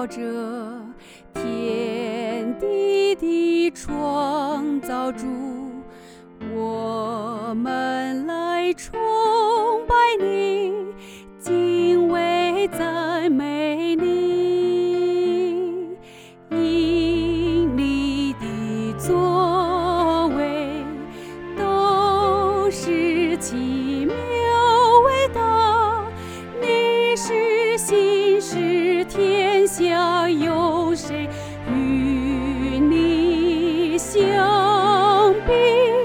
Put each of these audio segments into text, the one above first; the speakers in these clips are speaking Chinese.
造者，天地的创造主，我们来崇拜你，敬畏赞美你，因你的作为都是奇妙伟大，你是心是天下有谁与你相比？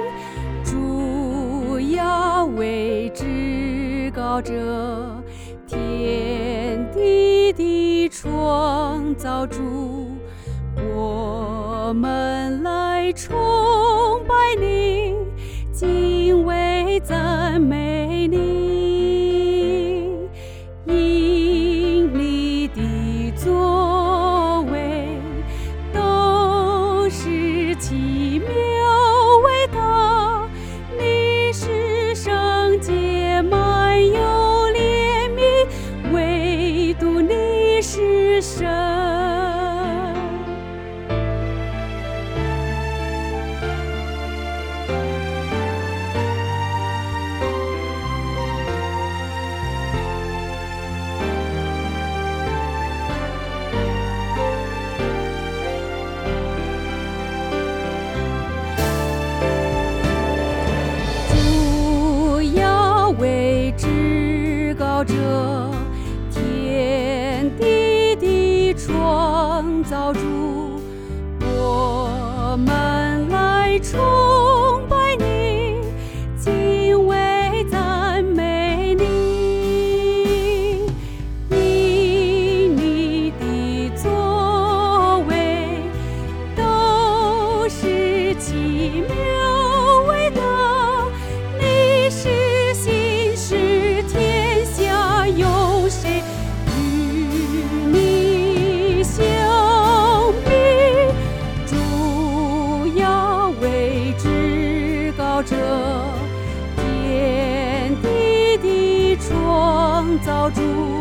主雅为至高者，天地的创造主，我们来崇拜你，敬畏赞美你，因你的作为都是奇妙伟大，你是圣洁满有怜悯，唯独你是神。主雅为至高者，天地的创造主，我们来崇拜你，敬畏赞美你，因你的作为都是奇妙伟大，你是心是天下有谁与你相比？主雅为至高者，天地的创造主，